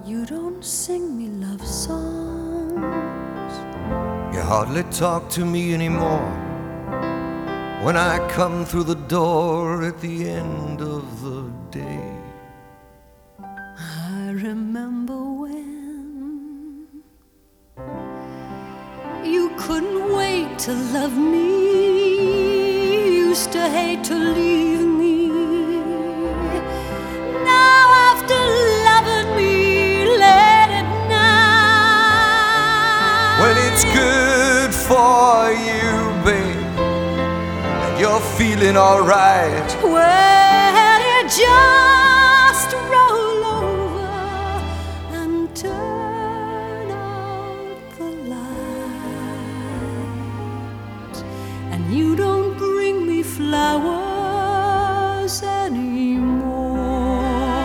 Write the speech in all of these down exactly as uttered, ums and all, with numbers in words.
You don't sing me love songs. You hardly talk to me anymore when I come through the door at the end of the day. I remember when you couldn't wait to love me, used to hate to leave me. Now after loving me late at night, When it's good for you, babe, and you're feeling alright, well, you just roll over and turn out the lights, and you don't bring me flowers anymore.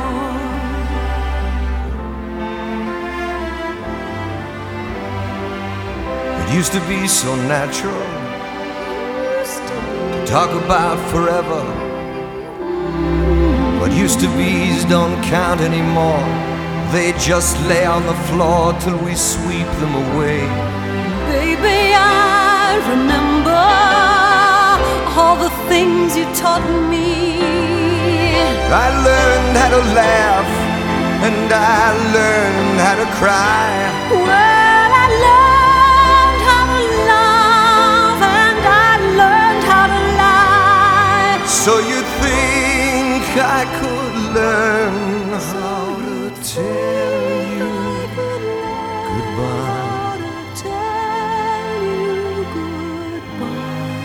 it used to be so natural to talk about forever. What used to be's don't count anymore. They just lay on the floor till we sweep them away. Baby, I remember all the things you taught me. I learned how to laugh and I learned how to cry. Well, I learned how to love and I learned how to lie. So you think I could learn how to tell you goodbye? How to tell you goodbye.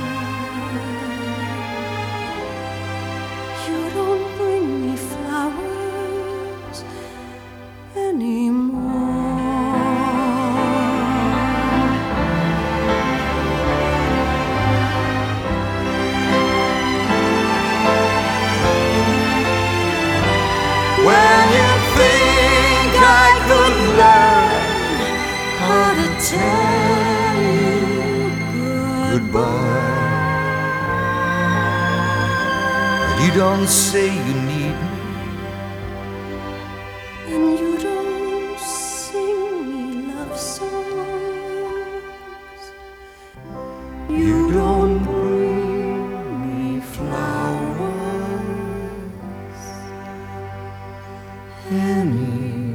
You don't bring me flowers anymore. When you think I could learn How to tell you goodbye, but you don't say you need me. and you don't sing me love songs. You don't bring me flowers anymore.